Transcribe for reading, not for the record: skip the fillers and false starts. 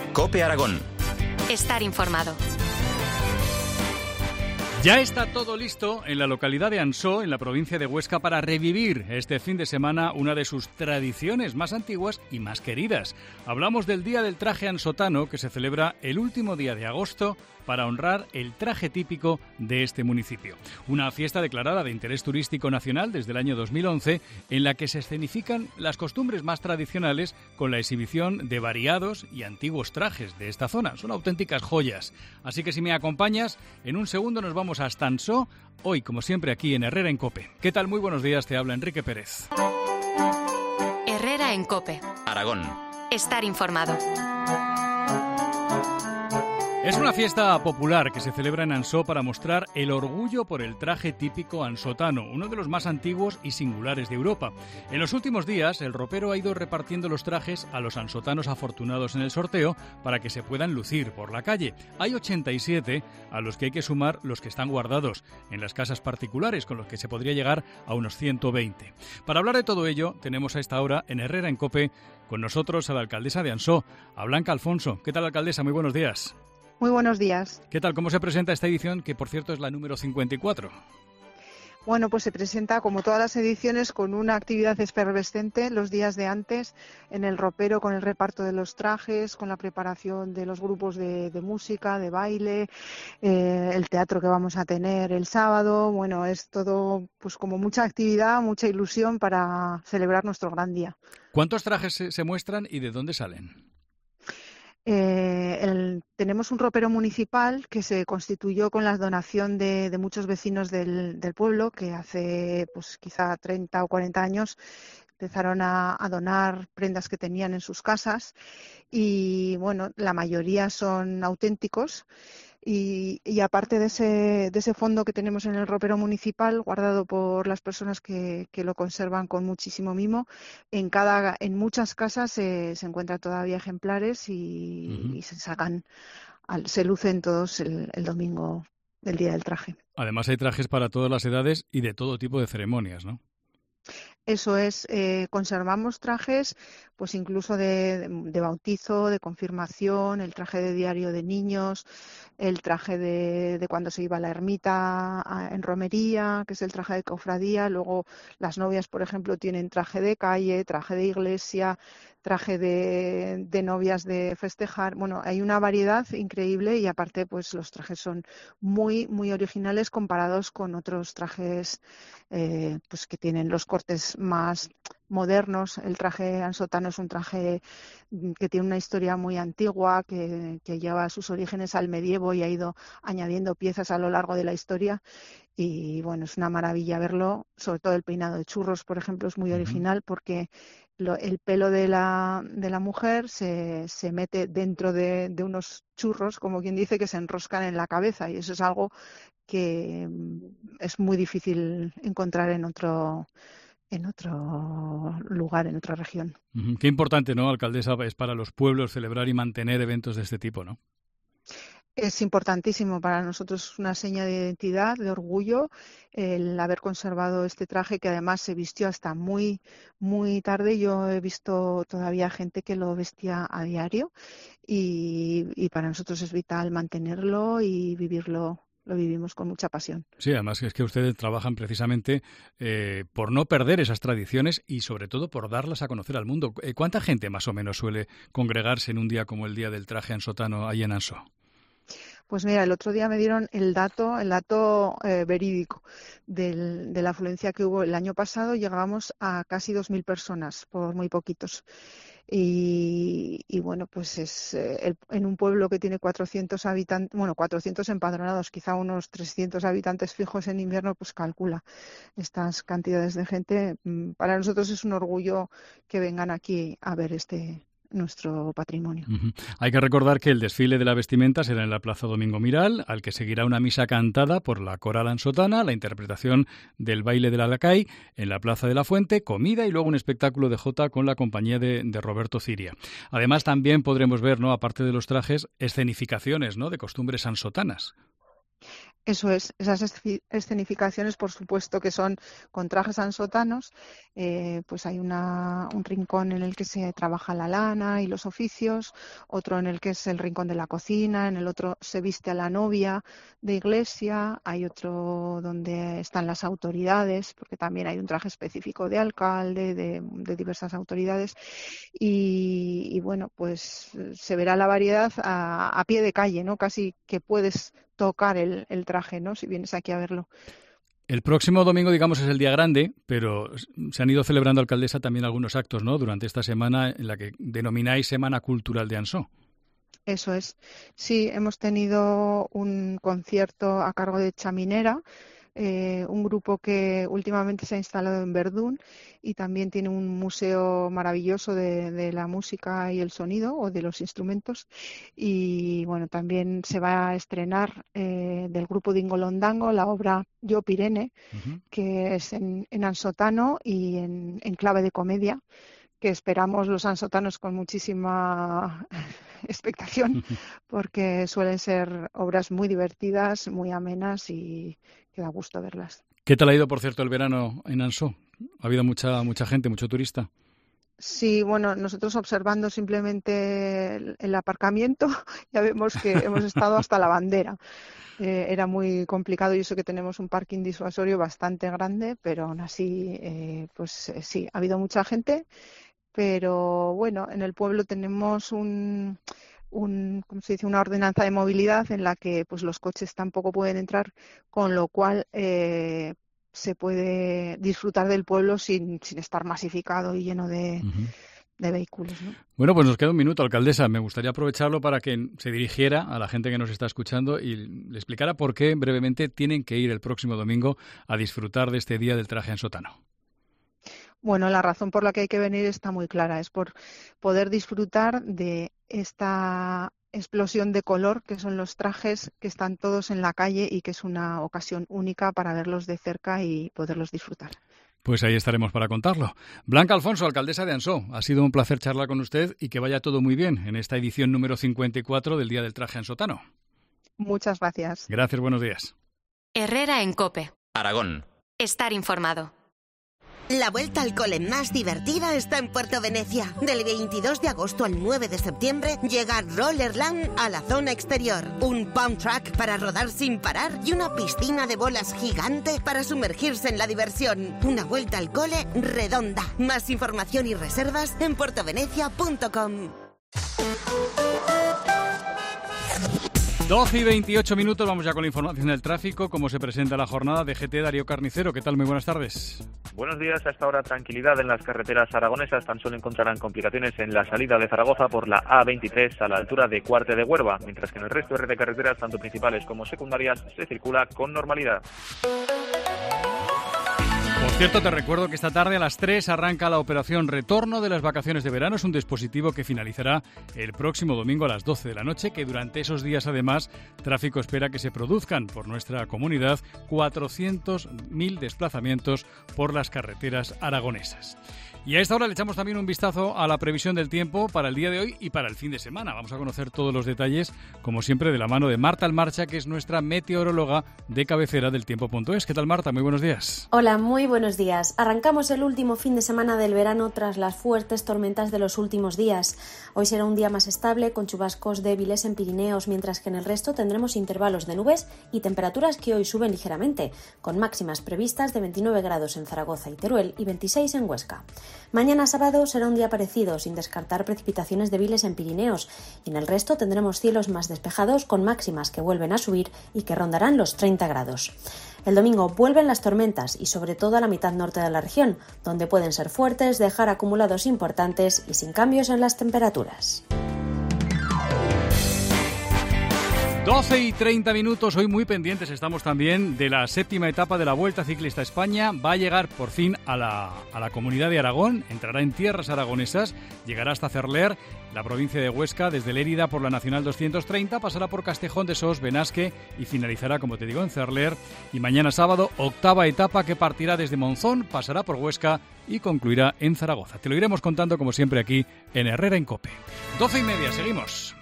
COPE Aragón. Estar informado. Ya está todo listo en la localidad de Ansó, en la provincia de Huesca, para revivir este fin de semana una de sus tradiciones más antiguas y más queridas. Hablamos del Día del Traje Ansotano, que se celebra el último día de agosto para honrar el traje típico de este municipio. Una fiesta declarada de interés turístico nacional desde el año 2011, en la que se escenifican las costumbres más tradicionales con la exhibición de variados y antiguos trajes de esta zona. Son auténticas joyas. Así que si me acompañas, en un segundo nos vamos hasta Ansó, hoy como siempre aquí en Herrera en COPE. ¿Qué tal? Muy buenos días, te habla Enrique Pérez. Herrera en COPE. Aragón. Estar informado. Es una fiesta popular que se celebra en Ansó para mostrar el orgullo por el traje típico ansotano, uno de los más antiguos y singulares de Europa. En los últimos días, el ropero ha ido repartiendo los trajes a los ansotanos afortunados en el sorteo para que se puedan lucir por la calle. Hay 87 a los que hay que sumar los que están guardados en las casas particulares, con los que se podría llegar a unos 120. Para hablar de todo ello, tenemos a esta hora en Herrera en COPE con nosotros a la alcaldesa de Ansó, a Blanca Alfonso. ¿Qué tal, alcaldesa? Muy buenos días. Muy buenos días. ¿Qué tal? ¿Cómo se presenta esta edición, que por cierto es la número 54? Bueno, pues se presenta, como todas las ediciones, con una actividad efervescente los días de antes en el ropero, con el reparto de los trajes, con la preparación de los grupos de música, de baile, el teatro que vamos a tener el sábado. Bueno, es todo pues como mucha actividad, mucha ilusión para celebrar nuestro gran día. ¿Cuántos trajes se muestran y de dónde salen? Tenemos un ropero municipal que se constituyó con la donación de muchos vecinos del pueblo, que hace pues quizá 30 o 40 años empezaron a donar prendas que tenían en sus casas y bueno, la mayoría son auténticos. Y aparte de ese fondo que tenemos en el ropero municipal, guardado por las personas que lo conservan con muchísimo mimo, en muchas casas se encuentran todavía ejemplares y se lucen todos el domingo del Día del Traje. Además hay trajes para todas las edades y de todo tipo de ceremonias, ¿no? Eso es, conservamos trajes, pues incluso de bautizo, de confirmación, el traje de diario de niños, el traje de cuando se iba a la ermita en romería, que es el traje de cofradía. Luego las novias, por ejemplo, tienen traje de calle, traje de iglesia, traje de novias de festejar. Bueno, hay una variedad increíble y aparte pues los trajes son muy, muy originales comparados con otros trajes pues que tienen los cortes más modernos. El traje ansotano es un traje que tiene una historia muy antigua, que lleva sus orígenes al medievo y ha ido añadiendo piezas a lo largo de la historia. Y bueno, es una maravilla verlo, sobre todo el peinado de churros, por ejemplo, es muy original porque el pelo de la mujer se mete dentro de unos churros, como quien dice, que se enroscan en la cabeza, y eso es algo que es muy difícil encontrar en otro lugar, en otra región. Qué importante, ¿no, alcaldesa, es para los pueblos celebrar y mantener eventos de este tipo, ¿no? Es importantísimo para nosotros, una seña de identidad, de orgullo, el haber conservado este traje que además se vistió hasta muy, muy tarde. Yo he visto todavía gente que lo vestía a diario y para nosotros es vital mantenerlo y vivirlo. Lo vivimos con mucha pasión. Sí, además es que ustedes trabajan precisamente por no perder esas tradiciones y sobre todo por darlas a conocer al mundo. ¿Cuánta gente más o menos suele congregarse en un día como el Día del Traje Ansotano ahí en Ansó? Pues mira, el otro día me dieron el dato verídico de la afluencia que hubo el año pasado. Llegábamos a casi 2.000 personas, por muy poquitos. Y bueno, pues es en un pueblo que tiene 400 habitantes, bueno, 400 empadronados, quizá unos 300 habitantes fijos en invierno, pues calcula estas cantidades de gente. Para nosotros es un orgullo que vengan aquí a ver nuestro patrimonio. Hay que recordar que el desfile de la vestimenta será en la Plaza Domingo Miral, al que seguirá una misa cantada por la coral ansotana, la interpretación del baile de la Lacay en la Plaza de la Fuente, comida y luego un espectáculo de jota con la compañía de Roberto Ciria. Además también podremos ver, ¿no?, aparte de los trajes, escenificaciones, ¿no?, de costumbres ansotanas. Eso es, esas escenificaciones, por supuesto, que son con trajes ansotanos. Pues hay un rincón en el que se trabaja la lana y los oficios, otro en el que es el rincón de la cocina, en el otro se viste a la novia de iglesia, hay otro donde están las autoridades, porque también hay un traje específico de alcalde, de diversas autoridades. Y bueno, pues se verá la variedad a pie de calle, ¿no? Casi que puedes tocar el traje, ¿no? Si vienes aquí a verlo. El próximo domingo, digamos, es el día grande, pero se han ido celebrando, alcaldesa, también algunos actos, ¿no?, durante esta semana en la que denomináis Semana Cultural de Ansó. Eso es. Sí, hemos tenido un concierto a cargo de Chaminera, un grupo que últimamente se ha instalado en Verdún y también tiene un museo maravilloso de la música y el sonido o de los instrumentos. Y bueno, también se va a estrenar del grupo Dingolondango la obra Yo Pirene, que es en ansotano y en clave de comedia, que esperamos los ansotanos con muchísima expectación, porque suelen ser obras muy divertidas, muy amenas y que da gusto verlas. ¿Qué tal ha ido, por cierto, el verano en Ansó? ¿Ha habido mucha gente, mucho turista? Sí, bueno, nosotros observando simplemente el aparcamiento, ya vemos que hemos estado hasta la bandera. Era muy complicado y eso que tenemos un parking disuasorio bastante grande, pero aún así, sí, ha habido mucha gente. Pero bueno, en el pueblo tenemos ¿cómo se dice?, una ordenanza de movilidad en la que pues los coches tampoco pueden entrar, con lo cual se puede disfrutar del pueblo sin estar masificado y lleno de vehículos, ¿no? Bueno, pues nos queda un minuto, alcaldesa. Me gustaría aprovecharlo para que se dirigiera a la gente que nos está escuchando y le explicara por qué brevemente tienen que ir el próximo domingo a disfrutar de este Día del Traje Ansotano. Bueno, la razón por la que hay que venir está muy clara, es por poder disfrutar de esta explosión de color que son los trajes que están todos en la calle y que es una ocasión única para verlos de cerca y poderlos disfrutar. Pues ahí estaremos para contarlo. Blanca Alfonso, alcaldesa de Ansó, ha sido un placer charlar con usted y que vaya todo muy bien en esta edición número 54 del Día del Traje Ansotano. Muchas gracias. Gracias, buenos días. Herrera en COPE. Aragón. Estar informado. La vuelta al cole más divertida está en Puerto Venecia. Del 22 de agosto al 9 de septiembre llega Rollerland a la zona exterior. Un pump track para rodar sin parar y una piscina de bolas gigante para sumergirse en la diversión. Una vuelta al cole redonda. Más información y reservas en puertovenecia.com. 12 y 28 minutos, vamos ya con la información del tráfico. ¿Cómo se presenta la jornada de GT? Darío Carnicero, ¿qué tal? Muy buenas tardes. Buenos días. A esta hora tranquilidad en las carreteras aragonesas. Tan solo encontrarán complicaciones en la salida de Zaragoza por la A23 a la altura de Cuarte de Huerva, mientras que en el resto de carreteras, tanto principales como secundarias, se circula con normalidad. Por cierto, te recuerdo que esta tarde a las 3 arranca la operación Retorno de las Vacaciones de Verano. Es un dispositivo que finalizará el próximo domingo a las 12 de la noche, que durante esos días, además, tráfico espera que se produzcan por nuestra comunidad 400.000 desplazamientos por las carreteras aragonesas. Y a esta hora le echamos también un vistazo a la previsión del tiempo para el día de hoy y para el fin de semana. Vamos a conocer todos los detalles, como siempre, de la mano de Marta Almarcha, que es nuestra meteoróloga de cabecera del tiempo.es. ¿Qué tal, Marta? Muy buenos días. Hola, muy buenos días. Arrancamos el último fin de semana del verano tras las fuertes tormentas de los últimos días. Hoy será un día más estable, con chubascos débiles en Pirineos, mientras que en el resto tendremos intervalos de nubes y temperaturas que hoy suben ligeramente, con máximas previstas de 29 grados en Zaragoza y Teruel y 26 en Huesca. Mañana sábado será un día parecido, sin descartar precipitaciones débiles en Pirineos, y en el resto tendremos cielos más despejados con máximas que vuelven a subir y que rondarán los 30 grados. El domingo vuelven las tormentas y sobre todo a la mitad norte de la región, donde pueden ser fuertes, dejar acumulados importantes y sin cambios en las temperaturas. 12 y 30 minutos, hoy muy pendientes estamos también de la séptima etapa de la Vuelta Ciclista a España. Va a llegar por fin a la comunidad de Aragón, entrará en tierras aragonesas, llegará hasta Cerler, la provincia de Huesca, desde Lérida por la Nacional 230, pasará por Castejón de Sos, Benasque y finalizará, como te digo, en Cerler. Y mañana sábado, octava etapa que partirá desde Monzón, pasará por Huesca y concluirá en Zaragoza. Te lo iremos contando como siempre aquí en Herrera en COPE. 12:30, seguimos.